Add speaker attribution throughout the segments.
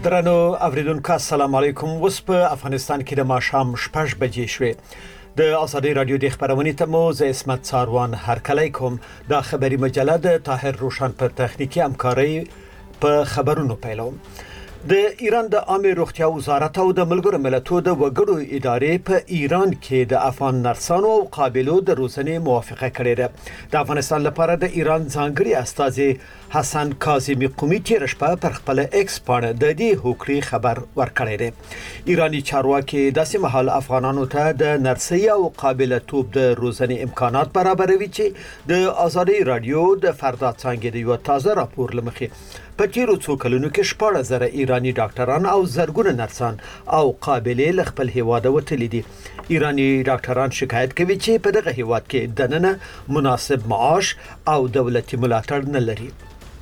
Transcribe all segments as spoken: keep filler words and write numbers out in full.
Speaker 1: درنو اوریدونکو السلام علیکم. اوس په افغانستان کې د ماښام شپږ بجې شوې. د ازادي رادیو د خبرونې ته مو زه اسمت ساروان هرکلی کوم. د خبري مجله د طاهر روشن په تخنیکی همکاري په خبرونو پیلوم. د ایران د عامه روغتیا وزارت او د ملګرو ملتونو د وګړو ادارې په ایران کې د افغان نرسانو او قابلو د روزنې موافقه کړې ده. د افغانستان لپاره د ایران ځانګړي استازي حسن کاظمی قومي تیر شپه پر خپل ایکس باندې د دې هوکړې خبر ورکړی دی. ایرانی چارواکي داسې مهال افغانانو ته د نرسي او قابلیتوب د روزنې امکانات برابروي چې د ازادي رادیو د فردا څنګه د یو تازه راپور لمخې په تیرو څو کلونو کې شپږ زره ایرانی ډاکټران او زرګونه نرسان او قابلې ل خپل هیواد وتلي دي. ایرانی ډاکټران شکایت کوي چې په دغه هیواد کې دننه مناسب معاش او دولتي ملاتړ نه لري.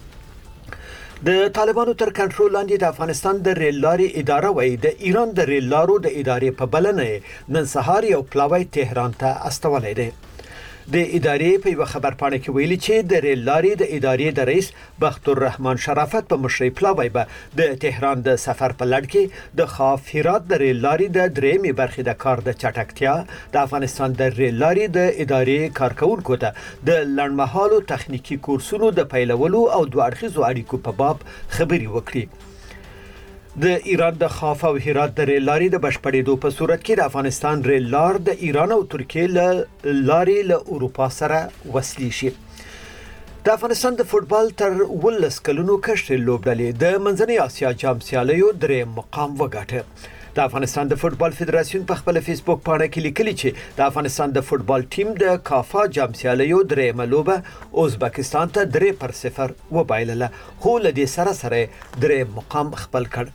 Speaker 1: د طالبانو تر کنټرول لاندې د افغانستان د ریل لارې اداره وایي د ایران د ریل لارو د ادارې په بلنه نن سهار یو پلاوی تهران ته استولی دی. د ادارې په یو خبر پاڼه کې ویلي چې د ریل لارې د ادارې د رئیس بختالرحمن شرافت په مشرۍ پلاوی به د تهران د سفر په لړ کې د خاف هرات د ریل لارې د درېمې برخې د کار د چټکتیا د افغانستان د ریل لارې د ادارې کارکونکو ته د لړمحالو تخنیکی کورسونو د پیلولو او دوه اړخیزو اړیکو په باب خبري وکړي. د ایران د خاف او هرات د ریل لارې د بشپړېدو په صورت کې د افغانستان ریل لار د ایران او ترکیې له لارې له اروپا سره وصلي شي. د افغانستان د فوتبال تر ولس کلونو کشر لوبډلې د منځنۍ اسیا جام سیالیو درې مقام وګاټه. د افغانستان د فوتبال فدراسیون په خپل فیسبوک پاڼه کې لیکلي چې د افغانستان د فوتبال ټیم د کافا جام سیالیو درې ملوبه ازبکستان ته درې پر صفر وبایلله، خو له دې سره سره درې مقام خپل کړ.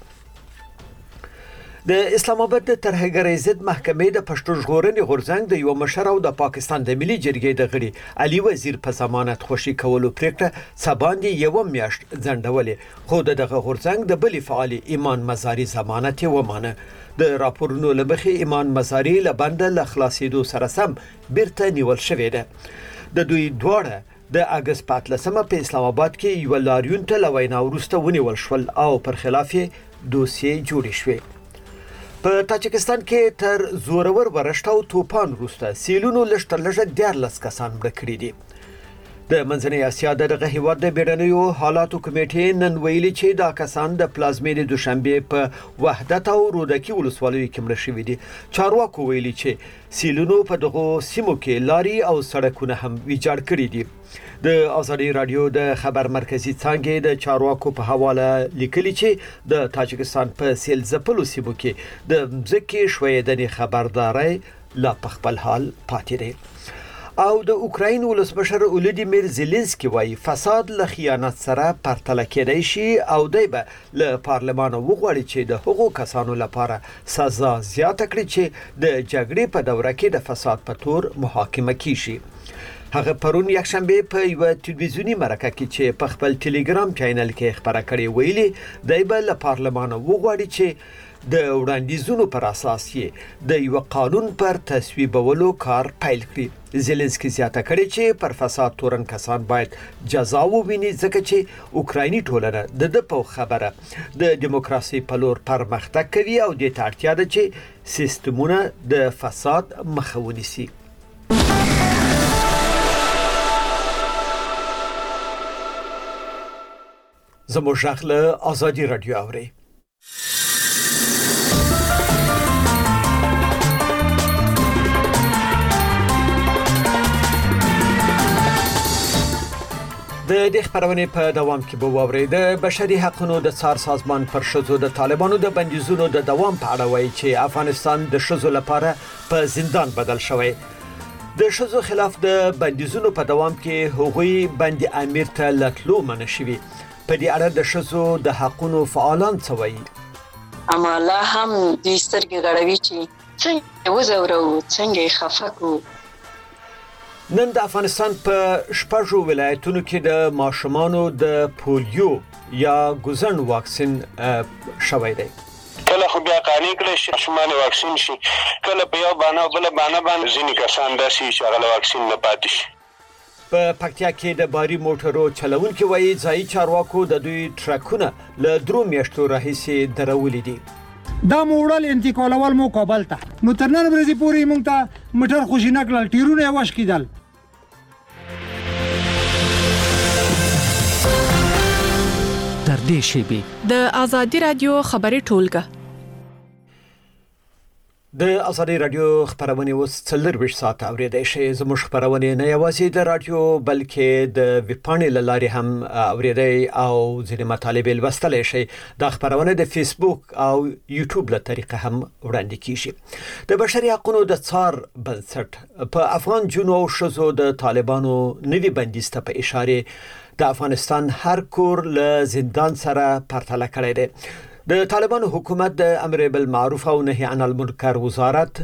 Speaker 1: د اسلام آباد د ترهګرۍ ضد محکمې د پښتون ژغورنې غورځنګ د یو مشر او د پاکستان د ملي جرګې د غړي علي وزیر په ضمانت خوشي کولو پریکړه سباندې یو میاشت ځنډولې، خو دغه غورځنګ د بلی فعال ایمان مزاري ضمانت ومانه. د راپورونو لبخي ایمان مزاري لبند له خلاصېدو سره سم بیرته نیول شوې ده. د دوی دواړه د اگست پاتلسمه په اسلام آباد کې یو لاریون ته لوینا ورسته ونیول شول او پر خلاف دوسیې جوړې شوې. په تاجکستان کې تر زورور ورشت او توپان وروسته سیلونو لشتر لږه دیارلس کسان مړه کړي دي. د منځنۍ اسیا دغه هیواد د بیړنیو حالاتو کمیټې نن ویلي چې دا کسان د پلازمې د دوشنبه په وحدت او رودکي ولسوالیو کې مړه شوي دي. چارواکو ویلي چې سیلونو په دغه سیمو کې لاري او سړکونه هم ویجاړ کړي دي. د ازادي رادیو د خبر مرکزی څنګه د چارواکو په حواله لیکلي چې د تاجکستان په سیل ځپلو سیمو کې د ځکه شویدنې خبرداري لا په خپل حال پاتې دی. او د اوکراین ولسمشر ولودیمیر زيلنسکي وايي فساد له خیانت سره پرتله کېدای شي او دی به له پارلمان وغواړي چې د حقوقو کسانو لپاره سزا زیاته کړي چې د جګړې په دوره کې د فساد په تور محاکمه کیشي. هغه پرون یکشنبه په یو تلویزیونی مرکه کې چې په خپل ټلګرام چینل کې خبره کړې ویلي دی به له پارلمان وغواړي چې د وړاندیزونو پر اساس یې د یو قانون پر تصویبولو کار پیل کړي. زيلنسکي زیاته کړې چې پر فساد تورن کسان باید جزا وویني ځکه چې اوکرایني ټولنه د د په خبره د دیموکراسي په لور پرمختګ کوي او د اړتیا ده چې سیستمونه د فساد مخه ونیسي. زموږ غږ له ازادي رادیو اوري. د دې خبرونه په دوام کې به واوري. د بشري حقوقو د څار سازمان پر شذو د طالبانو د بندیزونو د دوام په اړه وایي چې افغانستان د شذو لپاره په زندان بدل شوی. د شذو خلاف د بندیزونو په دوام کې هغوی بند امیر ته لټلو منع شوی. په دې اړه د شذو د حقوقو فعالان څه وایي؟
Speaker 2: اما الله هم دې سترګې غړوي چې څنګه وزورو څنګه خفقو.
Speaker 1: نن د افغانستان په شپږو ولایتونو کې د ماشومانو د پولیو یا ګوزن واکسین شوی دی.
Speaker 3: کله خو بیا قانې کړی شي ماشومان واکسین شي، کله په یو باندې بل باندې باندې ځینې کسان داسې چې هغه واکسین نه پاتې شي.
Speaker 1: په پکتیا کې د باري موټرو چلوونکو وایي ځایي چارواکو د دوی ټرکونه له درو میاشتو راهیسې درولې دي.
Speaker 4: دا موړل انتقالول مو کابل ته نو تر نن ورځې پورې موږ ته موټر خوشی نکړل ټیرونه واش کیدل.
Speaker 5: تر دې شیبې
Speaker 6: د آزادي رادیو خبري ټولګه
Speaker 1: د آزادي رادیو خبرونه اوس څلور ویش ساعت اوریدای شي. زموږ خبرونه نه یوازې د رادیو بلکې د ویبپاڼې لاري هم اوریدای او ځینې مطالب لوستلی شي. د خبرونه د فیسبوک او یوټیوب له طریقې هم وړاندې کیږي. د بشري حقوقو د څار بنسټ په افغان جنو او شزو د طالبانو نوي بندیسته په اشاره د افغانستان هر کور له زندان سره پرتله کړی دی. د طالبانو حکومت د امر بالمعروف او نهي عن المنکر وزارت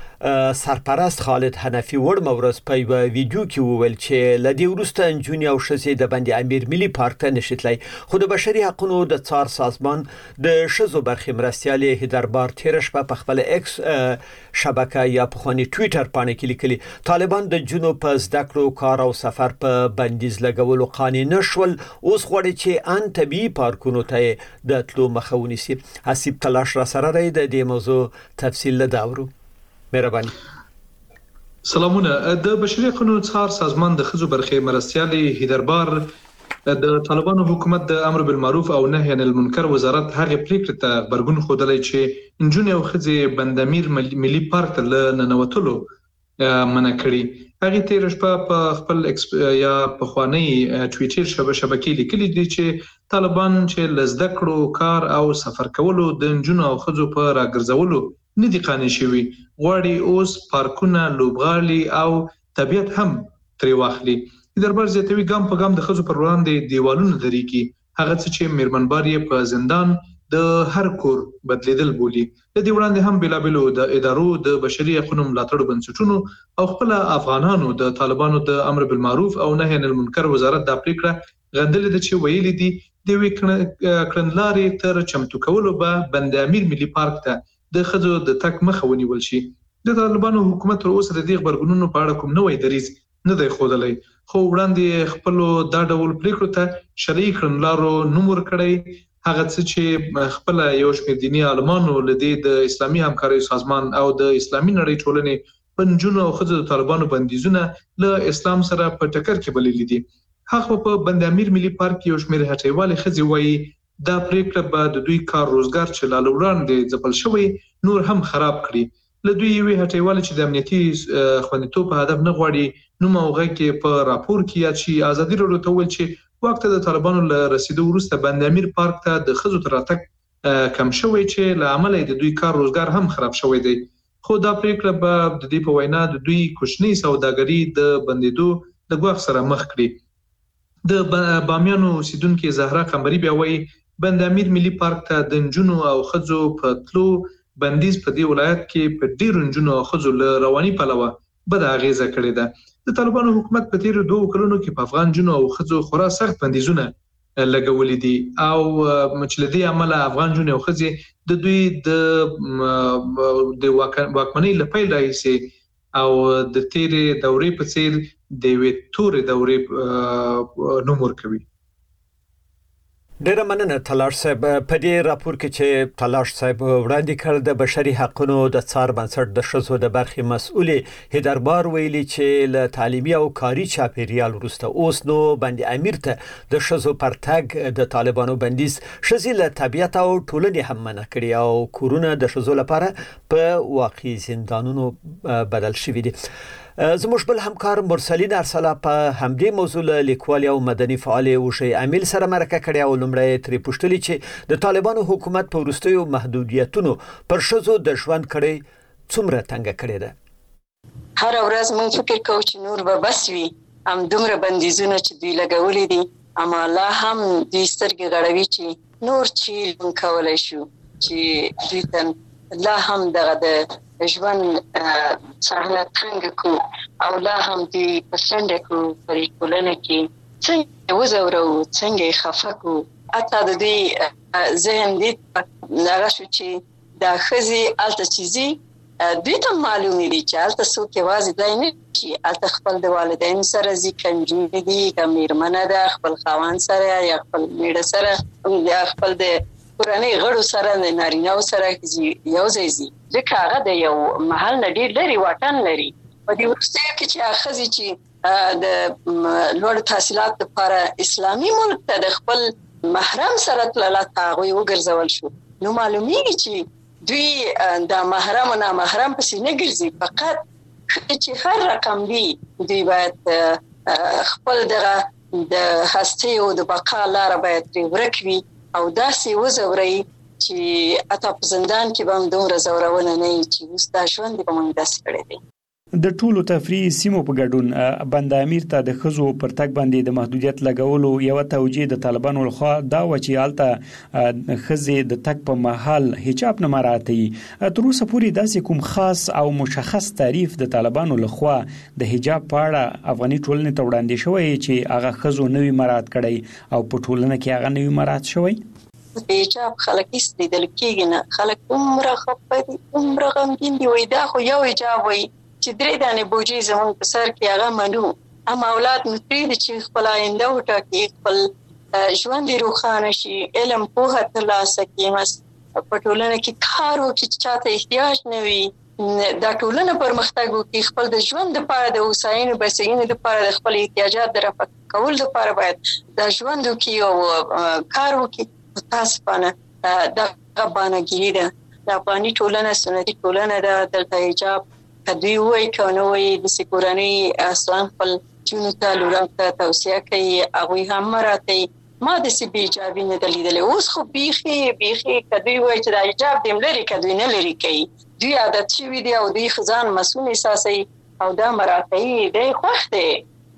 Speaker 1: سرپرست خالد حنفي وړ مورز په یو ویډیو کې وویل چې لدی ورسته انجونی او شزې د بندي امیر ملي پارک ته نشیتلای. خو د بشري حقوقو د څار سازمان د شزو برخې مرستيالي هیدربار تیرش په خپل ایکس شبکه یا په خوني ټوئیټر باندې کې لیکلي طالبان د جنوب په زدکړو کار او سفر په بندیز لګولو قانون نشول. اوس غواړي چې ان طبي پارکونو ته د تلو مخاوني سي. حسیب تلاش را سره دی د دې موضوع تفصیل لداورو. مهرباني.
Speaker 7: سلامونه. د بشري حقوقو څار سازمان د خزو برخې مرستيالي هیدربار د طالبانو حکومت د امر بالمعروف او نهي عن المنکر وزارت هغه پریکړه ته برګون خودلای چې انجونی او خزې بندامیر ملي پارک له ننوتلو منع کړي. هغه تیر شپه په خپل یا په خواني ټوئیټر شبکې لیکلي دي چې طالبان چې لزدکړو کار او سفر کولو د انجونو او خزو په راګرځولو ندي قانع شوی. غواړي اوس پارکونه لوبغالي او طبيعت هم تری واخلي. دربار زیاتوي ګام په ګام د خزو پر وړاندې دیوالونه دري کی هغه چې میرمنبار یې په زندان د هر کور بدلیدل بولی. د دې وړاندې هم بلابلو د ادارو د بشري حقوقو ملاتړ بنسټونو او خپل افغانانو د طالبانو د امر بالمعروف او نهي عن المنکر وزارت د پریکړه غندل دي چې ویلي دي د وکړنلاري تر چمتو کولو به بند امیر ملي پارک ته د خزو د تک مخه ونیول شي. د طالبانو حکومت تر اوسه د دې خبرګونونو په اړه کوم نوې دریز نه دی خوده. خو وړاندې خپل دا ډول پریکړو ته شرعي کړنلارو نومور کړی. هغه څه چې خپل یو شمېر دیني عالمانو لدی د اسلامي همکارۍ سازمان او د اسلامي نړۍ ټولنې پنځونه او خزو د طالبانو بندیزونه له اسلام سره په ټکر کې بللي دي. هغه په بند امیر ملي پارک یو شمېر هټیوالې خزي وایي دا پریکړه به د دوی کار روزګار چې لاله وړاندې ځپل شوی نور هم خراب کړي. له دوی یوې هټیوالې چې د امنیتي خوندیتوب په هدف نه غواړي نو موغه کې په راپور کې یا چې ازادي راډیو ته ویل چې وخت د طالبانو له رسیدو وروسته بند امیر پارک ته د خزو تر راتګ کم شوی چې له عمله د دوی کار روزګار هم خراب شوی دی. خو دا پریکړه به د دې په وینا د دوی کوچنی سوداګري د بندیدو د ګواښ سره مخ کړي. د بامیانو اوسیدونکو زهرا قمبري بیا وایي بند امیر ملي پارک ته د انجونو او خزو په تلو بندیز په دې ولایت کې په ډیرو انجونو او خزو له رواني پلوه بد اغیزه کړې ده. د طالبانو حکومت په تیرو دوه کلونو کې په افغان جنو او خزو خورا سخت بندیزونه لګولې دي او مچلدي عمله افغان جنو او خزي د دوی د د واکمنۍ لپاره راځي او د تیرې دورې په څیر د وې تورې دورې نومور کوي.
Speaker 1: ډیره مننه تلاش صاحب. په دې راپور کې چې تلاش صاحب وړاندې کړ د بشري حقوقو د څار بنسټ د شزو د برخې مسؤل هیدربار ویلي چې له تعلیمي او کاري چاپیریال وروسته اوس نو بند امیر ته د شزو پرتګ د طالبانو بندیز شزې له طبيعت او ټولنې هم منع کړي او کورونه د شزو لپاره په واقعي زندانونو بدل شوي دي. زموږ بل همکار مرسلین ارسلا په همدې موضوع لیکوال او مدني فعال وشي عامل سره مرکه کړي او لمړی تری پوښتلي چې د طالبانو حکومت په وروستیو محدودیتونو پر شزو د ژوند کړي څومره تنګ کړي ده.
Speaker 2: هر ورځ موږ فکر کوو چې نور به بس وي هم دومره بندیزونه چې دوی لګولې دي اما لا هم دوی سترګې غړوي چې نور چې موږ کولای شو چې دوی ته لا هم دغه د ژوند څنګه څنګه کو او لا هم دې پسند کو پرې کولنه کې څنګه وزورو څنګه خفقو اته د دې ذهن دې هغه شو چې دا خزي الته چیزي دوی ته معلومه دي چې هلته څوک یوازې دی نه شي، هلته خپل د والدینو سره ځي، کنجونې دي، که میرمنه ده خپل خاوند سره یا خپل میړه سره یا خپل د کورنۍ غړو سره د نارینه‌و سره یو ځای ځي، ځکه هغه د یو محل نه ډېر لرې واټن لري. په دې وروستیو کې چې هغه ښځې چې د لوړو تحصیلاتو لپاره اسلامي ملک ته د خپل محرم سره تلله، هغوی وګرځول شو، نو معلومیږي چې دوی د محرم او نامحرم پسې نه ګرځي، فقط چې هر رقم وي دوی باید خپل دغه د هستۍ او د بقا لاره باید ترې ورک وي او داسې وځورئ چې حتی په زندان کې به هم دومره ځورونه نه وي چې اوس دا ژوند به موږ داسې کړی دی.
Speaker 8: د ټولو تفریحي سیمو په ګډون بند امیر ته د ښځو پر تګ باندې د محدودیت لګولو یوه توجیه د طالبانو لخوا دا و چې هلته ښځې د تګ په مهال حجاب نه مراعاتوي. تر اوسه پورې داسې کوم خاص او مشخص تعریف د طالبانو لخوا د حجاب په اړه افغاني ټولنې ته وړاندې شوی چې هغه ښځو نه وي مراعات کړی او په ټولنه کې هغه نه وي مراعات شوی؟
Speaker 2: حجاب خلک هیڅ لیدل کېږي نه، خلک دومره خفه دي، دومره غمګین دي، وایي دا خو یو حجاب وایي چې درې دانې بوجۍ زموږ په سر کې هغه منو، اما اولاد مو پرېږدي چې خپل آینده وټاکي، خپل ژوند یې روښانه شي، علم پوهه ترلاسه کړي، په ټولنه کې کار وکړي چې چاته احتیاج نه وي، دا ټولنه پرمختګ وکړي، خپل د ژوند لپاره د هوساینې بسیږنې لپاره د خپل احتیاجات د رفع کولو لپاره باید دا ژوند وکړي او کار وکړي. متاسفانه دغه بانهګیري ده، د افغاني ټولنه سنتي ټولنه ده، دلته حجاب دوی وایي که نه وایي داسې کورنۍ اصلا خپل جونو ته لورانو ته توصیه کوي، هغوی هم مراعاتوي. ما داسې بې حجابي نه ده لیدلې. اوس خو بیخي بیخي که دوی وایي چې دا حجاب دې هم لرې که دوی نه لرې کوي، دوی عادت شوي دي او دوی ځان مسؤل احساسوي او دا مراعاتوي، دی خوښ دی،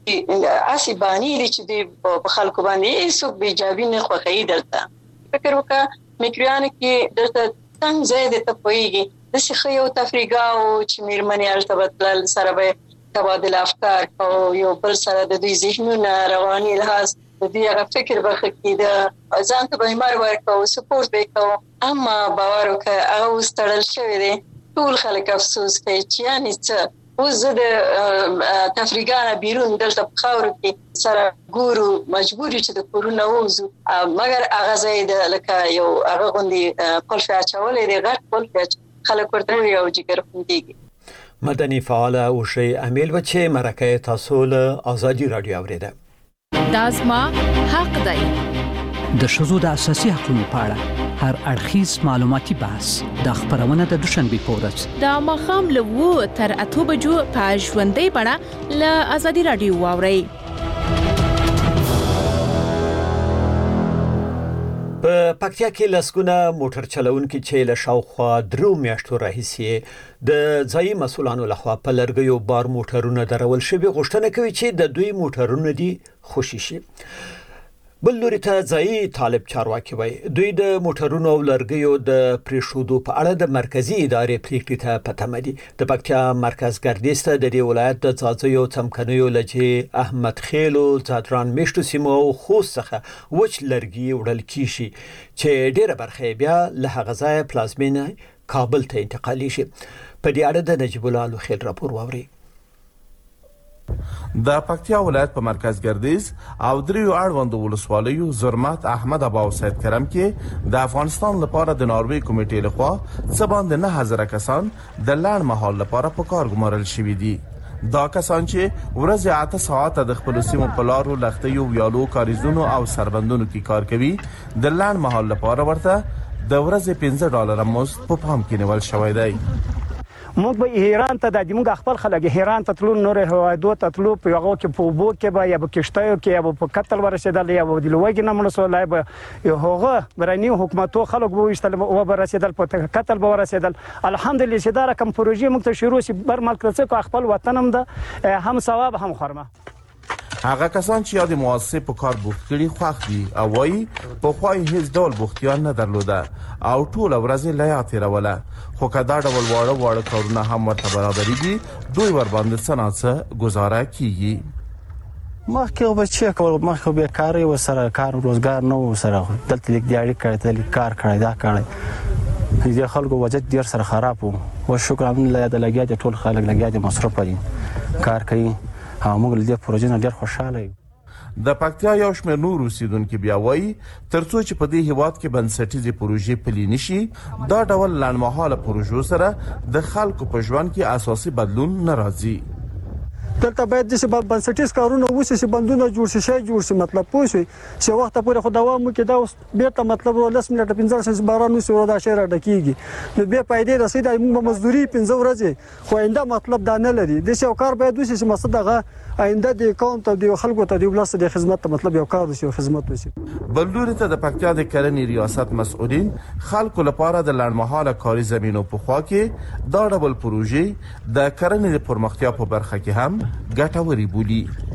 Speaker 2: هسې بانې دي چې دوی په خلکو باندې هېڅوک بې حجابي نه خوښوي. دلته فکر وکړه میکریانو کې دلته څنګ ځای دی ته پوهېږي داسې ښه یو تفریحګاه و چې میرمنې هلته به تلل، سره به تبادله افکار کوو، یو بل سره د دوی ذهنونه رواني لحاظ د دوی هغه فکر به ښه کېده، ځان ته به همت ورکوو، سپورټ به یې کوو. اما باور وکړه هغه اوس تړل شوی دی. ټول خلک افسوس کوي چې یعنې څه اوس زه د تفریحګاه نه بیرون دلته په خاورو کې سره ګورو، مجبور یو چې د کورونه ووځو، مګر هغه ځای د لکه یو هغه غوندې قلف اچولی دی، غټ قلف خلک ورته وایي او جګر خوندېږي.
Speaker 1: مدني فعاله اوشۍ امیل و چې مرکه تاسو له ازادي رادیو اوریده.
Speaker 6: دا زما حق دی.
Speaker 5: د ښځو د اساسي حقوقو په اړه هر اړخیز معلوماتي بحث د خبرونه د دوشنبه په ورځ
Speaker 6: د ماښام له اوه تر اته بجو په ژوندۍ بڼه له ازادي رادیو واورئ.
Speaker 1: په پکتیا کې لسګونه موټر چلونکي چې له شاوخوا درو میاشتو راهیسې د ځایي مسؤلانو لخوا په لرګیو بار موټرونه درول شوي غوښتنه کوي چې د دوی موټرونه دي خوشي شي. بل لوري ته ځایي طالب چارواکي وایي دوی د موټرونو او لرګیو د پریښودو په اړه د مرکزي ادارې پریکړې ته په تمه دي. د پکتیا مرکز ګردیز ته د دې ولایت د ځاځیو څمکنیو لجې احمد خیلو ځادران میشتو سیمو او خوست څخه وچ لرګي وړل کیږي چې ډیره برخه بیا له هغه ځایه پلازمینه کابل ته انتقالي شي. په دې اړه د نجیب الله لوخیل راپور واوري.
Speaker 9: د پکتیا ولایت په مرکز ګردیز او دریو اړوندو ولسوالیو زرمت احمد ابا او سید کرم کې د افغانستان لپاره د ناروې کمیټې لخوا څه باندې نه هزاره کسان د لړ مهال لپاره په کار ګمارل شوي دي. دا کسان چې ورځې اته ساعته د خپل سیمو په لارو لښتیو ویالو کاریزونو او سربندونو کې کار کوي، د لړ مهال لپاره ورته د ورځې پنځه ډالره مزد په پام کې نیول شوی دی.
Speaker 10: موږ به ایران ته د موږ خپل خلک ایران ته تلو، نور هوادو ته تلو، په هغه کې په وبو کې به یا په کشتیو کې یا په قتل ورسېدل یا په دلوګي نه منسولای به هغه برانی حکومتو خلک به وشتل او به رسېدل په قتل به ورسېدل. الحمدلله چې دا رقم پروژې موږ ته شروع سي بر ملک څخه خپل وطن هم ده هم ثواب هم خرمه.
Speaker 9: هغه کسان چې یاد مؤسسه په کار بوخت کړي خوښ دي او وايي په خوای هیڅ ډول بوختیان نه درلوده او ټول ورځ لا تیروله، خو کدا ډول واړه واړه کارونه هم ورته برابرې دي، دوی ور باندې څنګه گزاره کیږي.
Speaker 10: مخکې به چې کول مخکې به کاری و سره کار روزګار نو سره دلته لیک دیاري کړی دلته کار کړی دا کړی
Speaker 11: دې خلکو وضعیت ډیر سره خراب وو او شکر الحمدلله د لګیا دي ټول خلک لګیا دي مصرف دي کار کوي او موږ له دې پروژې نه ډیر خوشاله یو.
Speaker 9: د پکتیا یو شمېر نور اوسیدونکو بیا وایي ترڅو چې په دې هیواد کې بنسټیزې پروژې پلي نشي دا ډول لنډمهاله پروژو سره د خلکو په ژوند کې اساسي بدلون نه راځي.
Speaker 10: دلته باید د سبب بنسټیز کارونه وشي چې بندونه جوړ شي شي جوړ شي مطلب پوه شي چې وخت پورې خو دوام وکړي دا اوس بیرته مطلب لس منټه پنځه سنس باران نو سره دا شهر ډکیږي نو به پیدا رسید موږ مزدوري پنځه ورځې خو آینده مطلب دا نه لري د شو کار باید وشي چې مصدغه آینده د اکاونټ او د خلکو ته د ولست د خدمت مطلب یو کار وشي خدمت وشي.
Speaker 9: بلدوري ته د پکتیا د کرنې ریاست مسؤلین خلکو لپاره د لړمحاله کاري زمينو په خوا کې دا ډول پروژې د کرنې د پرمختیا په برخه کې هم ګټوري بولي.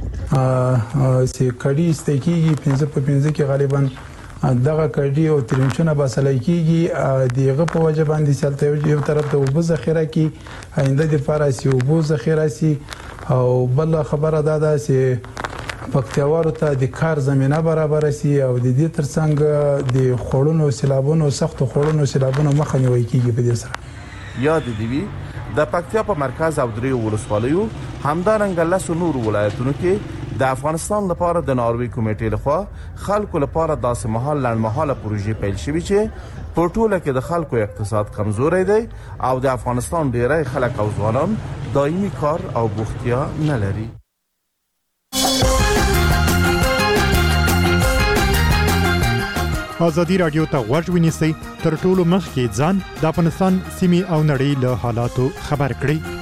Speaker 12: چې کډي استکیږي پنځه په پنځه کې غالبا دغه کډي او ترنچونه بسلای کیږي دغه په وجه باندې چلته یو طرف ته وبو ذخیره کی آینده د فارسی وبو ذخیره سي او بل خبره ده دا چې پکتیاوارو ته د کار زمينه برابر سي او د دې ترڅنګ د خړونو سیلابونو سخت خړونو سیلابونو مخه نیول کیږي په دې سره.
Speaker 9: یاد دی وی د پکتیا په مرکز او دریو ولسوالیو همدارنګه لاسو نور ولایتونو کې د افغانستان لپاره د ناروی کمیټې لخوا خلکو لپاره داسې مهال لړمحاله پروژې پیل شوې چې په ټوله کې د خلکو اقتصاد کمزوري دی او د افغانستان ډیری خلک او ځوانان دایمي کار او بوختیا نه لري.
Speaker 13: ازادي رادیو ته غوږ ونیسئ تر ټولو مخکې ځان د افغانستان سیمې او نړۍ له حالاتو خبر کړئ.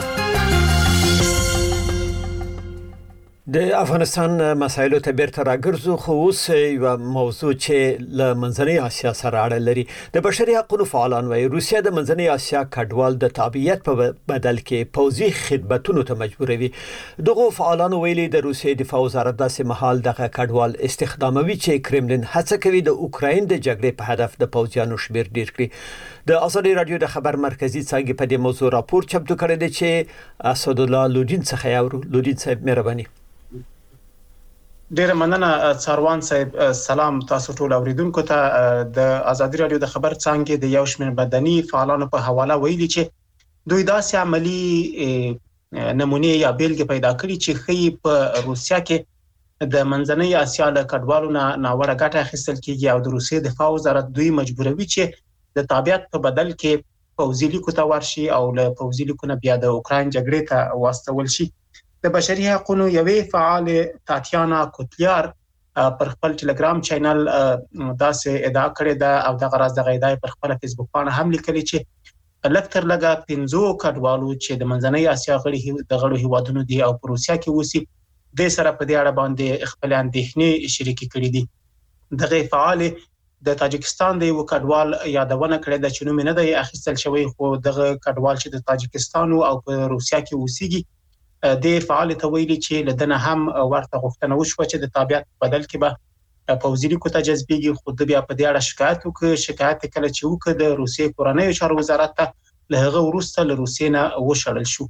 Speaker 1: د افغانستان مسایلو ته بیرته راګرځو خو اوس یو موضوع چې له منځنۍ اسیا سره اړه لري. د بشري حقوقو فعالان وايي روسیا د منځنۍ اسیا کډوال د تابعیت په بدل کې پوځي خدماتونو ته مجبوروي. دغه فعالان ویلي د روسیې دفاع وزارت داسې محل دغه کډوال استخداموي چې کرملین هڅه کوي د اوکراین د جګړې په هدف د پوځیانو شمیر ډیر کړي. د ازادي رادیو د خبر مرکزی څنګه په دې موضوع راپور چمتو کړی دی چې اسد الله لودین څخه یاورو. لودین صاحب مهرباني.
Speaker 14: ډیر مننه څاروان صاحب. سلام تاسو ټول اوریدونکو ته. د ازادي رادیو د خبر څنګه د یو شمېر بدني فعالانو په حواله ویلي چې دوی داسې عملی نمونه یا بیلګه پیدا کړي چې خې په روسیا کې د منځنۍ اسیا له کډوالو نه ناوړه ګټه اخیستل کیږي او د روسیې دفاع وزارت دوی مجبوروي چې د تابعیت په بدل کې پوځي لیکو ته ورشي او له پوځي لیکو نه بیا د اوکراین جګړې ته واستول شي. د بشري حقوقو یوې فعال تاتیانا کوتلیار پر خپل ټلګرام چینل داسې ادعا کړې ده او د غراز د غیدای پر خپل فیسبوک باندې هم لیکلي چې لکتر لګا پنځو کډوالو چې د منځنۍ اسیا غړي د غړو هیوادونو دي او په روسیا کې وسی د سره په دې اړه باندې خپل اندېښنې شریکې کړې دي. دغه فعال د تاجکستان د یو کډوال یادونه کړې ده چې نوم نه دی اخیستل شوی خو دغه کډوال چې د تاجکستان او په روسیا کې اوسېږي د فعال تویلي چې لدنه هم ورته غوښتنه وشو چې د تابعیت بدل کې به پوځي لیکو ته جذبېږي خو د بیا په دې اړه شکایت وکړ. شکایت کله چې وکړ د روسیې کورنۍ چارو وزارت ته له هغه وروسته له روسیې نه وشړل شو.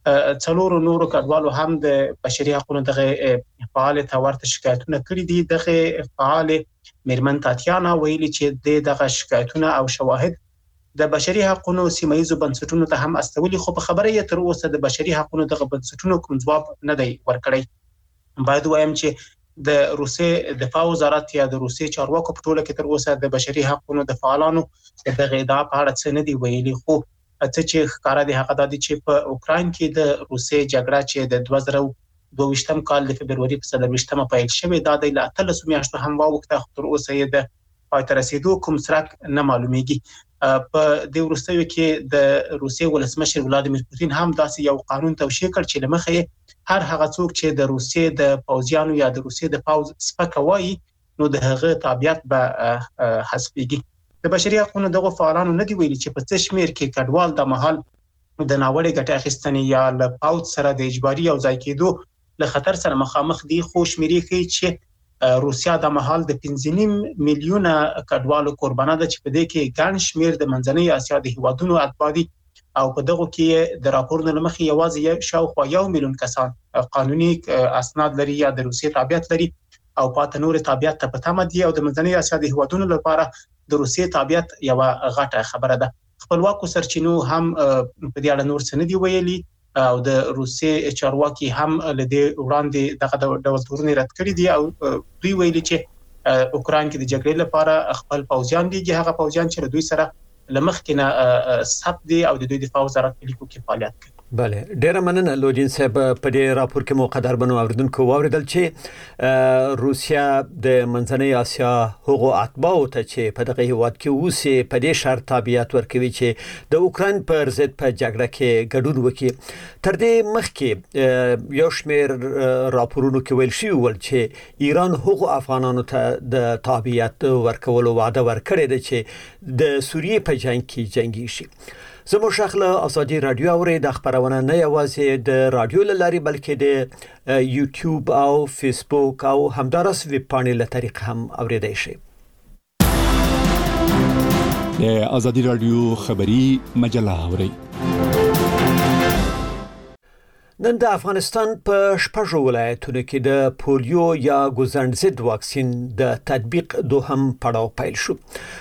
Speaker 14: څلور نورو کډوالو هم د بشري حقوقو دغه فعال ته ورته شکایتونه کړي دي. دغه فعال میرمن تاتیانا ویلي چې دغه شکایتونه او شواهد د بشري حقوقو سیمایي بنسټونو ته هم استولي خو په خبره یې تر اوسه د بشري حقوقو دغه بنسټونو کوم ځواب نه دی ورکړی. باید وایم چې د روسیې دفاع وزارت یا د روسیې چارواکو په ټوله کې تر اوسه د بشري حقوقو د فعالانو دغه ادعا په اړه څه نه دی ویلي. خو څه چې ښکارا دی هغه د چې په اوکراین کې د روسیې جګړه چې د دوه زره دوه ویشتم کال د فبرवरी په څلرویشتمه پیل شوې دا د اتلس میاشتو هم واوښته تر اوسه یې د پای ته رسیدو کوم څرک نه معلومیږي. په د وروستیو کې د روسیې ولسمشر ولادیمیر پوتین هم داسې یو قانون توشیح کړ چې لمخې هر هغه څوک چې د روسیې د پوځیانو یا د روسیې د پوځ سپکوي نو د هغه تابعیت به حسابيږي. د بشري حقوقو دغه فعالانو نه دی ویلي چې په څه شمیر کې کډوال د محل د ناوړه ګټه اخیستنې یا له پوځ سره د اجباري او ځای کېدو له خطر سره مخامخ دي. خو شمیرې کوي چې روسیا د محل د پنځه نیم میلیونه کډوالو قربانه ده چې په دې کې ګڼ شمیر د منځنۍ اسیا د هیوادونو اتباعي او په دغه کې د راپورونو لمخې یوازې شاوخوا یو میلیون کسان قانوني اسناد لري یا د روسیې تابعیت لري او پاتې نور تابعیت ته پته مدي او د منځنۍ اسیا د هیوادونو لپاره د روسیې تابعیت یو غټه خبره ده. خپلواکو سرچینو هم په دې اړه نور څه نه دی ویلي او د روسي چارواکي هم لدې وړاندې دغه ډول تورونه رد کړی دي او دوی ویلي چې اوکران کې د جګړې لپاره خپل پوځیان دیږي هغه پوځیان چې دوی سره لمخکینه ثبت دي او د دوی دفاع وزارت په لیکو کې فعالیت کوي.
Speaker 1: بله ډیر مننه لوجین صاحب په دې راپور کې مقدر بنو اوریدونکو واوریدل چې روسیا د منځنۍ اسیا هغو اتباعو ته چې په دغه هیواد کې اوسې په دې شرط تابعیت ورکوي چې د اوکران پر ضد په جګړه کې ګډون وکړي. تر دې مخکې یو شمېر راپورونو کې ویل شوی ول چې ایران هغو افغانانو ته د تابعیت ورکولو وعده ورکړې ده چې د سوریې په جنگ کې جنگي شي. زموږ شخله ازادي رادیو اوري د خبرونه نه یوازې د رادیو لاري بلکې د یوټیوب او فیسبوک او همدارس ویب پاڼې له طریق هم اوریدای شي.
Speaker 15: د ازادي رادیو خبری مجله اوري.
Speaker 1: نن د افغانستان په شپږو ولایتونو کې د پولیو یا ګوزڼ ضد واکسین د تطبیق دوهم پړاو پیل شو.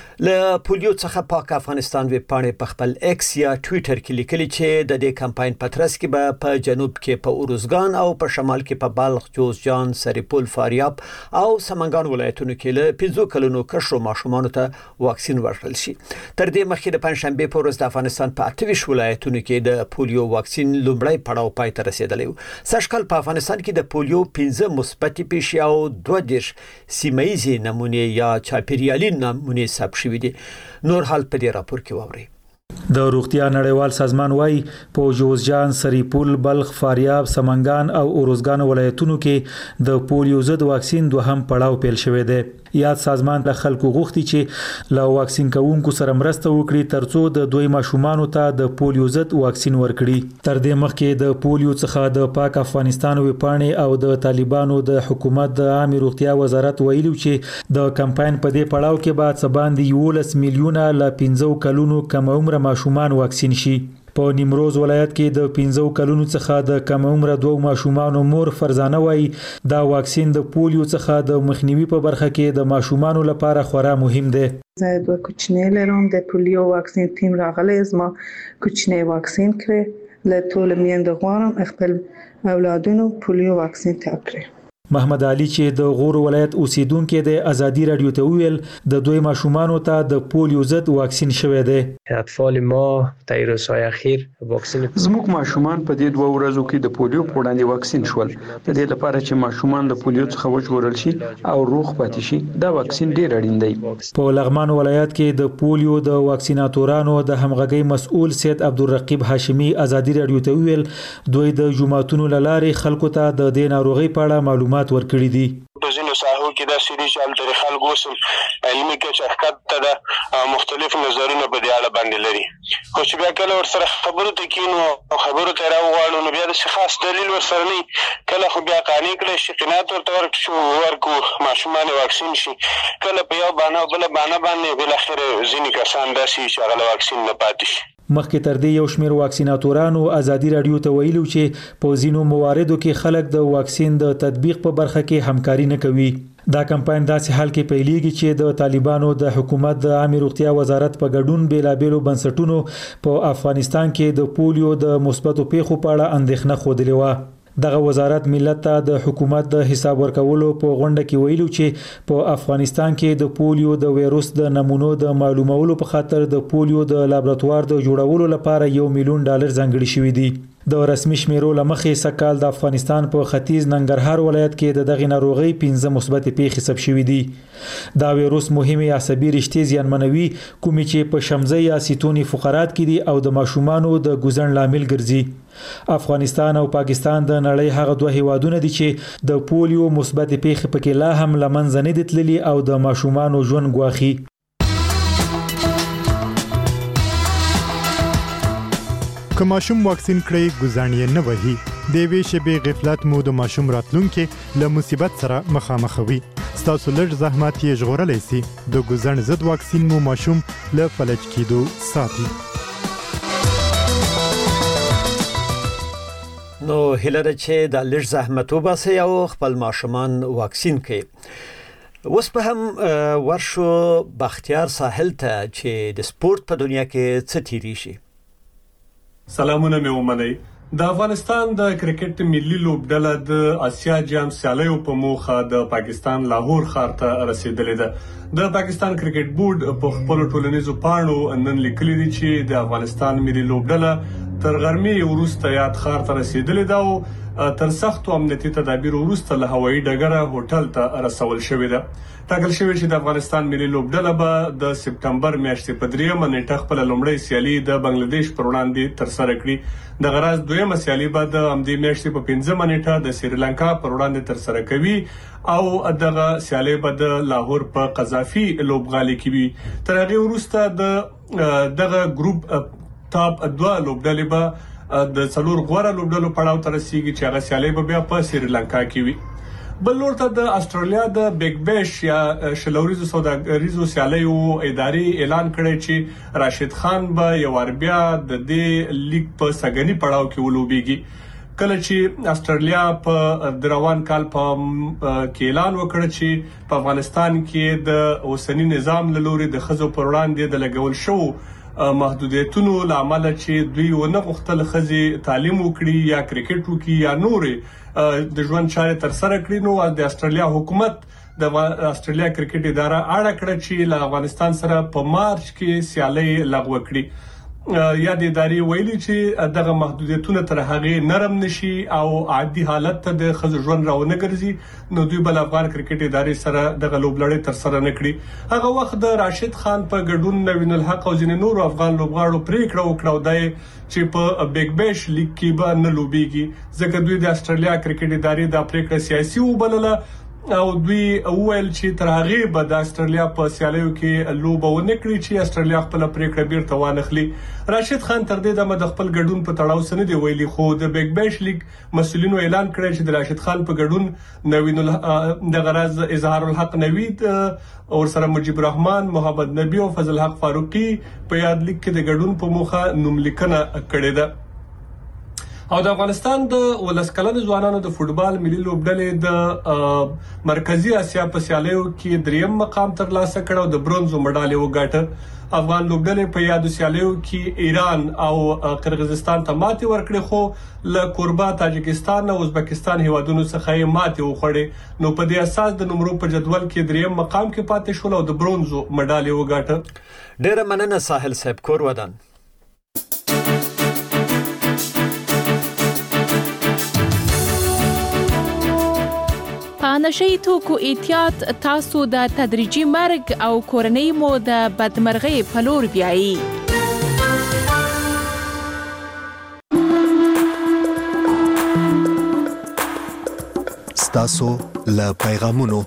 Speaker 1: له پولیو څخه پاک افغانستان ویب پاڼې په خپل ایکس یا ټوئیټر کې لیکلي چې د دې کمپاین په ترڅ کې به په جنوب کې په اروزګان او په شمال کې په بلخ، جوزجان، سرپل، فاریاب او سمنګان ولایتونو کې له پنځو کلونو کشرو ماشومانو ته واکسین ورکړل شي. تر دې مخکې د پنځشنبه په ورځ د افغانستان په اته ویشت ولایتونو کې د پولیو واکسین لومړی پړاو پای ته رسیدلی و. سږکال په افغانستان کې د پولیو پنځه مثبت پیښې او دوه دېرش سیمه ییزې نمونې یا چاپیریالي نمونې ثبت شوي دي. نور حال په دې راپور کې واورئ.
Speaker 16: د روغتیا نړیوال سازمان وايي په جوزجان، سرپل، بلخ، فاریاب، سمنګان او اروزګان ولایتونو کې د پولیو ضد واکسین دوهم پړاو پیل شوی دی. یاد سازمان د خلکو غوښتي چې له واکسین کوونکو سره مرسته وکړي ترڅو د دوی ماشومانو ته د پولیو ضد واکسین ورکړي. تر دې مخکې د پولیو څخه د پاک افغانستان وپاڼې او د طالبانو د حکومت د عامه روغتیا وزارت ویلي چې د کمپاین په دې پړاو کې به څه باندې یولس میلیونه له پنځو کلونو کم عمر ماشومان واکسین شي. په نیمروز ولایت کې د پنځو کلونو څخه د کم عمر دوه ماشومانو مور فرزانه وایي دا واکسین د پولیو څخه د مخنیوي په برخه کې د ماشومانو لپاره خورا مهم دی.
Speaker 17: زه دوه کوچنی لرم د پولیو واکسین ټیم راغلی زما کوچنی واکسین کړی له ټول میندو غواړم خپل اولادونو پولیو واکسین تکړه.
Speaker 16: محمد علي چې د غور ولایت اوسیدونکو د ازادي رادیو ته ویل د دوی ماشومانو ته د پولیو ضد واکسین شوی دی.
Speaker 18: اطفال ما در روزهای اخیر واکسین
Speaker 19: زموږ ماشومان په دې دوه ورځو کې د پولیو په وړاندې واکسین شول. د دې لپاره چې ماشومان د پولیو څخه وژغورل شي او روغ پاتې شي دا واکسین ډیر اړین دی.
Speaker 16: په لغمان ولایت کې د پولیو د واکسیناتورانو د همغږي مسؤل سید عبدالرقیب هاشمی ازادي رادیو ته ویل دوی د جمعتونو لارې خلکو ته د دې ناروغي په اړه معلومات ورکړي دي.
Speaker 3: په ځینو ساحو کې دا سړي چې البته خلکو وسم علمي کچه ښکته ده مختلف نظرونه په دې اړه باندې لري خو چې بیا کله ورسره خبرو ته کینو او خبرو ته راوغواړو نو بیا د خاص دلیل ورسره نه کله خو بیا قانع کړی شي قناعت ورته ورکړو ورکو ماشومان واکسین شي کله په یو باندې بل باندې باندې بل اخر ځینې کسان داسې چې هغه واکسین نه پاتې شي.
Speaker 16: مخکې تر دې یو شمېر واکسیناتورانو ازادي رادیو ته ویلو چې په ځینو مواردو کې خلک د واکسین د تطبیق په برخه کې همکاري نه کوي. دا کمپاین داسې حال کې پیلېږي چې د طالبانو د حکومت د عامه روغتیا وزارت په ګډون بیلابېلو بنسټونو په افغانستان کې د پولیو د مثبتو پیښو په اړه اندېښنه ښودلې وه. دغه وزارت ملت ته د حکومت د حساب ورکولو په غونډه کې ویلو چې په افغانستان کې د پولیو د وایروس د نمونو د معلومولو په خاطر د پولیو د لابراتوار د جوړولو لپاره یو میلیون ډالر ځانګړي شوي دي. د رسمي شمیرو لمخې سکهال د افغانستان په ختیځ ننګرهار ولایت کې د دغه ناروغي پنځه مثبت پیښې ثبت شوې دي. دا وایروس مهمه عصبي رشتې زیانمنوي کومې چې په شمزه یا سیتونی فقرات کې دي او د ماشومانو د ګوزڼ لامل ګرځي. افغانستان او پاکستان د نړۍ هغه دوه هیوادونه دي چې د پولیو مثبت پیښې پکې لا هم لمنځه نه دي تللي او د ماشومانو ژوند ګواخي.
Speaker 13: که ماشوم واکسین کړي ګوزڼ یې نه وهي د یوې شېبې غفلت مو د ماشوم راتلونکي له مصیبت سره مخامخوي. ستاسو لږ زحمت یې ژغورلی سي. د ګوزڼ ضد واکسین مو ماشوم له فلج کېدو ساتي.
Speaker 1: نو هیله ده چې د لږ زحمت وباسئ او خپل ماشومان واکسین کړئ. اوس په هم ورشو بختیار ساحل ته چې د سپورت په دنیا کې څه تیری شي.
Speaker 20: سلامونه مې ومنئ. د افغانستان د کرکټ ملي لوبډله د آسیا جام سیالیو په موخه د پاکستان لاهور ښار ته رسیدلې ده. د پاکستان کرکټ بورډ په خپل ټولنیزو پاڼو نن لیکلي دي چې د افغانستان ملي لوبډله تر غرمې وروسته یاد ښار ته رسیدلې ده او تر سختو امنیتي تدابیر وروسته له هوایي ډګره هوټل ته رسول شوې ده. ټاکل شوی چې د افغانستان ملي لوبډله به د سپټمبر میاشتې په دریمه نیټه خپل لومړی سیالي د بنگلاديش پر وړاندې ترسره کړي. د غراز دویمه سیالي به د همدې میاشتې په پنځمه نیټه د سریلانکا پر وړاندې ترسره کوي او دغه سیالي به د لاهور په قذافي لوبغالي کې وي. تر هغه وروسته د دغه ګروپ ټاپ دوه لوبډلې به د څلور غوړه لوبډلو پړاو ته رسیږي چې هغه سیالي به بیا په سریلانکا کې وي. بل لور ته د استرالیا د بیگ بیش یا شلوریزو سوداګریزو سیالیو ادارې اعلان کړی چې راشد خان به یو بیا د دې لیګ په سګنی پړاو کې ولوبېږي. کله چې استرالیا په دروان کال په کې اعلان وکړ چې په افغانستان کې د اوسنی نظام له لوري د خزو پر وړاندې د لګول شو محدودیتونو لامل چې دوی ونه غوښتل خزي تعلیم وکړي یا کرکټ وکړي یا نورې د ژوند چارې تر سره کړي، نو د استرالیا حکومت د استرالیا کرکټ اداره اړه کړه چې له افغانستان سره په مارچ کې سیالي لغوه کړي. یا د ادارې ویلي چې دغه محدودیتونه تر هغه نرم نشي او عادي حالت ته د خزو ژوند راونه ګرځي، نو دوی بل افغان کرکټ ادارې سره دغه لوبلړۍ تر سره نه کړي. هغه وخت د راشد خان په ګډون نوین الحق او ځینې نور افغان لوبغاړو پریکړه وکړه دای چې په بیگ بیش لیګ کې به نه لوبيږي، ځکه دوی د استرالیا کرکټ ادارې د پریکړه سیاسي وبلله او دوی وویل چې تر هغه به د استرالیا په سیالیو کې لوبه ونه کړي چې استرالیا خپل پریکړه بیرته وانخلي. راشد خان تر دې دمه د خپل ګډون په تړاو سند دی ویلي، خو د بیگ بیش لیګ مسؤلینو اعلان کړی چې د راشد خان په ګډون نوین ال د غرض اظهار الحق نوید او سره مجيب الرحمن، محمد نبی او فضل حق فاروقي په یاد لیګ کې د ګډون په موخه نوملیکنه کړې ده. او د افغانستان د ولسکلن ځوانانو د فوټبال ملي لوبډلې د مرکزی اسیا په سیالیو کې دریم مقام ترلاسه کړ او د برونزو مډال وګاټه. افغان لوبډلې په یادو سیالیو کې ایران او قرغیزستان ته ماتې ورکړې، خو له کوربا تاجکستان او ازبکستان هیوادونو څخه یې ماتې وخوړې، نو په دې اساس د نمرو په جدول کې دریم مقام کې پاتې شول او د برونزو مډال وګاټه.
Speaker 1: ډېر مننه ساحل صاحب کور ودان.
Speaker 6: په نشئی توکو احتیاط تاسو د تدریجي مرګ او کورنۍ مو د بدمرغۍ په لور بیایي.
Speaker 21: ستاسو له پیغامونو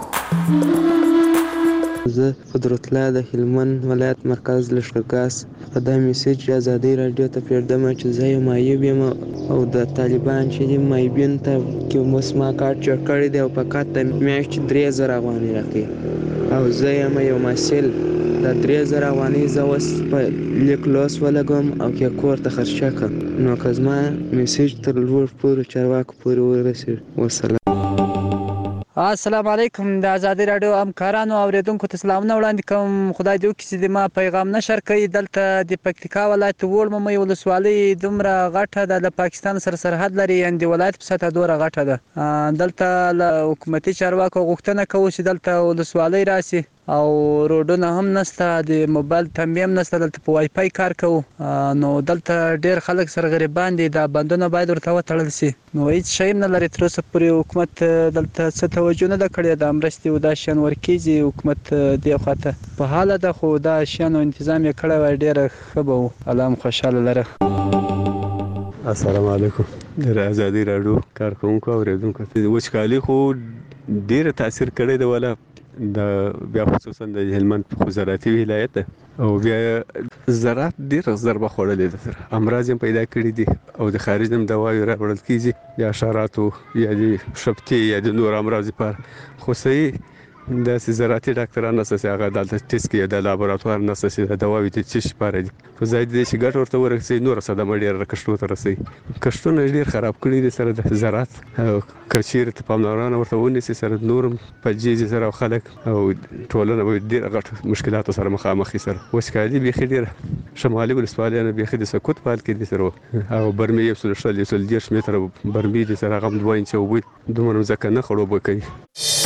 Speaker 22: زه قدرت الله د هلمند ولایت مرکز لښکرګاس په دا میسج ازادي رادیو ته پردم چې زه یو مایب یم او د طالبان چې د مایبین ته کې مسما کارت جوړ کړی دی او په کاته میاشت درې زره افغانۍ راکړي او زه یم یو مسل د درې زره افغانۍ زه اوس په لیک لوس ولګم او کې کور ته خرچه کړم، نو که زما میسج تر لوړ پورې چارواکو پورې ورسېږي. وسلام.
Speaker 23: السلام علیکم. د ازادي رادیو همکارانو اوریدونکو ته سلامونه وړاندې کوم. خدای دې وکړي چې ما پیغام نشر کړي. دلته د پکتیکا ولایت وړمې ولسوالۍ دومره غټه ده، د پاکستان سره سرحد لري، یعنې د ولایت په سطحه دومره غټه ده. دلته له حکومتي چارواکو غوښتنه کوو چې دلته ولسوالۍ راشي او روډونه هم نشته، د موبایل تنبیه هم نشته، دلته په وای فای کار کوو، نو دلته ډیر خلک سره غریبان دي، دا بندونه باید ورته وتړل شي، نو هیڅ شی هم نه لري. تر اوسه پورې حکومت دلته څه توجه نه ده کړې، د مرستې او دا شیان ورکېږي، حکومت دې خواته په حاله ده، خو دا شیانو تنظیم یې کړی وای ډېره ښه به وو. الله هم خوشحاله لره.
Speaker 24: السلام علیکم. د ازادي راډیو کارکونکو او اوریدونکو ته وچکالي خو ډېره تاثیر کړی دی، ولا د بیا خصوصا د هلمند په زراعتي ولایت او بیا زراعت ډېر ضربه خوړلې ده، امراض هم پیدا کړي دي او د خارج هم دوايي راوړل کېږي، یا حشراتو یا د شبتي یا د نور امراض لپاره. خو صحیح د زراعتي ډاکټرانو نسته هغه د ټیسټ کې د لابراتوار نسته د دواوی د چش پاره دي په ځای د شي ګټ ورته ورسې نور څه د مډیر کښتو تر رسي کښتونه ډیر خراب کړي دي سره د زراعت کچیر ته پاملرنه ورته ونی سره نور په جیج سره خلک او ټولنه به ډیر غټ مشکلات سره مخامخ سره وسکالي به خډیر شمالي ولسوالۍ نه به خدي سکوت پال کې دي سره او برمي یو سل شل یو سل دیش متر برمي دي سره غم دوه انچ وبې دومره ځکه نه خړوب کوي